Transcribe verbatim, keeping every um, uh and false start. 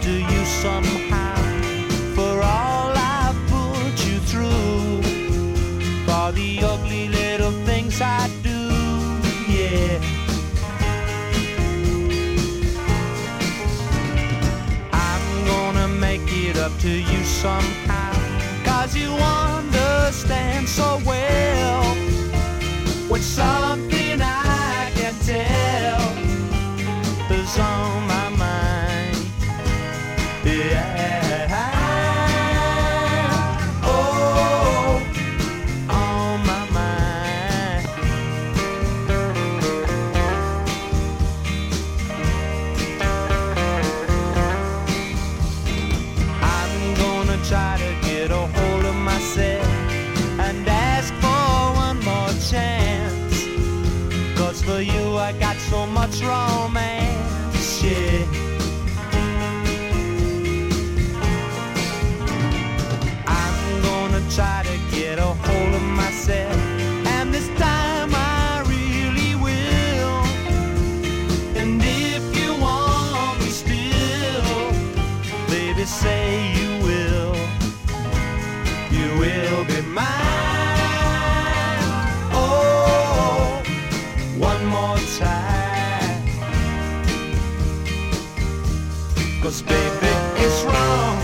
to you somehow for all I've put you through, for the ugly little things I do, yeah. I'm gonna make it up to you somehow, 'cause you understand so well when something I can tell is on my mind, yeah. Oh, on my mind. I'm gonna try to get a hold of myself and ask for one more chance, 'cause for you I got so much romance, yeah. I'm gonna try to get a hold of myself, and this time I really will. And if you want me still, baby, say you will. You will be mine. Oh, one more time, 'cause baby, it's wrong